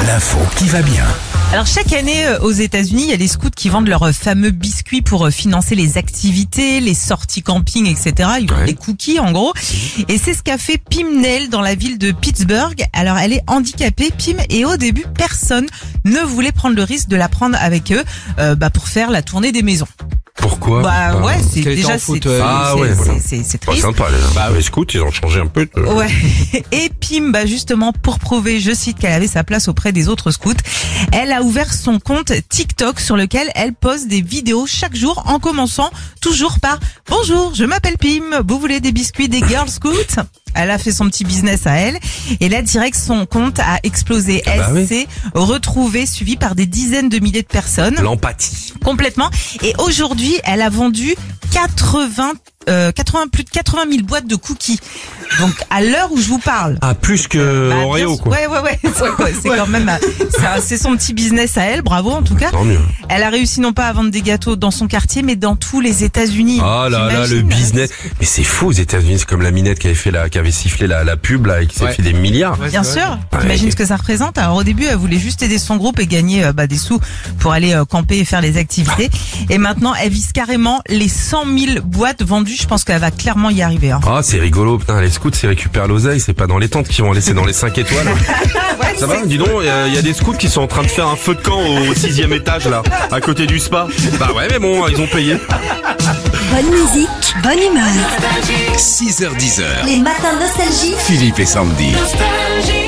L'info qui va bien. Alors chaque année aux États-Unis, il y a les scouts qui vendent leurs fameux biscuits pour financer les activités, les sorties camping, etc. Ils vendent des cookies en gros. Et c'est ce qu'a fait Pim Nail dans la ville de Pittsburgh. Alors elle est handicapée, Pim, et au début personne ne voulait prendre le risque de la prendre avec eux pour faire la tournée des maisons. Pourquoi? C'est déjà c'est triste. Sympa, les scouts, ils ont changé un peu. Ouais. Et Pim, justement, pour prouver, je cite, qu'elle avait sa place auprès des autres scouts, elle a ouvert son compte TikTok sur lequel elle poste des vidéos chaque jour en commençant toujours par « Bonjour, je m'appelle Pim, vous voulez des biscuits des Girl Scouts ?» Elle a fait son petit business à elle et là direct son compte a explosé. Elle s'est retrouvée suivie par des dizaines de milliers de personnes. L'empathie. Complètement. Et aujourd'hui, elle a vendu plus de 80 000 boîtes de cookies. Donc à l'heure où je vous parle. Ah, plus que Oreo, quoi. Ouais. C'est quand même, c'est son petit business à elle. Bravo en tout cas. Tant mieux. Elle a réussi non pas à vendre des gâteaux dans son quartier, mais dans tous les États-Unis. Ah là, le business. Mais c'est fou aux États-Unis. C'est comme la minette qui avait sifflé la pub là et qui s'est fait des milliards. Bien sûr. T'imagines ce que ça représente. Alors au début, elle voulait juste aider son groupe et gagner des sous pour aller camper et faire les activités. Et maintenant, elle vise carrément les 100 000 boîtes vendues. Je pense qu'elle va clairement y arriver. Ah, c'est rigolo. Putain, les scouts, c'est récupèrent l'oseille. C'est pas dans les tentes qu'ils vont laisser dans les 5 étoiles. Ça va? Dis donc, il y a des scouts qui sont en train de faire un feu de camp au 6e étage là, à côté du spa. Bah ouais, mais bon, ils ont payé. Bonne musique, bonne humeur. 6h-10h. Les matins nostalgie. Philippe et Sandy. Nostalgie.